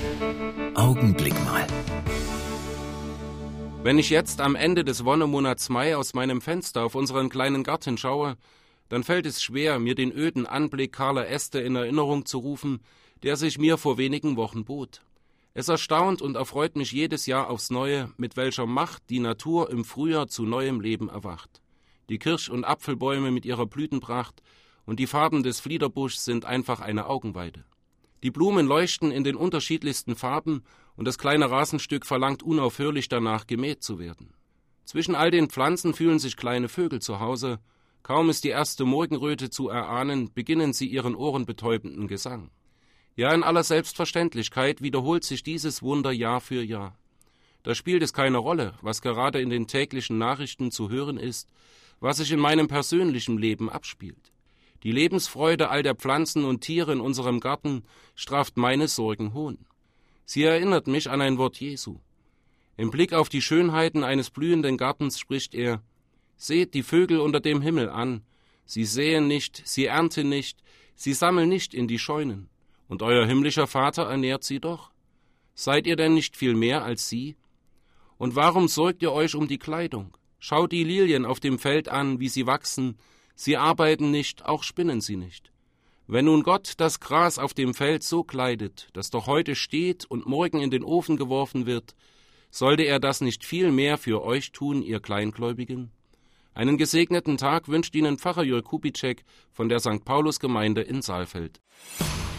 Augenblick mal. Wenn ich jetzt am Ende des Wonnemonats Mai aus meinem Fenster auf unseren kleinen Garten schaue, dann fällt es schwer, mir den öden Anblick kahler Äste in Erinnerung zu rufen, der sich mir vor wenigen Wochen bot. Es erstaunt und erfreut mich jedes Jahr aufs Neue, mit welcher Macht die Natur im Frühjahr zu neuem Leben erwacht. Die Kirsch- und Apfelbäume mit ihrer Blütenpracht und die Farben des Fliederbuschs sind einfach eine Augenweide. Die Blumen leuchten in den unterschiedlichsten Farben und das kleine Rasenstück verlangt unaufhörlich danach, gemäht zu werden. Zwischen all den Pflanzen fühlen sich kleine Vögel zu Hause. Kaum ist die erste Morgenröte zu erahnen, beginnen sie ihren ohrenbetäubenden Gesang. Ja, in aller Selbstverständlichkeit wiederholt sich dieses Wunder Jahr für Jahr. Da spielt es keine Rolle, was gerade in den täglichen Nachrichten zu hören ist, was sich in meinem persönlichen Leben abspielt. Die Lebensfreude all der Pflanzen und Tiere in unserem Garten straft meine Sorgen hohn. Sie erinnert mich an ein Wort Jesu. Im Blick auf die Schönheiten eines blühenden Gartens spricht er: Seht die Vögel unter dem Himmel an, sie säen nicht, sie ernten nicht, sie sammeln nicht in die Scheunen, und euer himmlischer Vater ernährt sie doch. Seid ihr denn nicht viel mehr als sie? Und warum sorgt ihr euch um die Kleidung? Schaut die Lilien auf dem Feld an, wie sie wachsen, sie arbeiten nicht, auch spinnen sie nicht. Wenn nun Gott das Gras auf dem Feld so kleidet, das doch heute steht und morgen in den Ofen geworfen wird, sollte er das nicht viel mehr für euch tun, ihr Kleingläubigen? Einen gesegneten Tag wünscht Ihnen Pfarrer Jörg Kubitschek von der St. Paulus-Gemeinde in Saalfeld.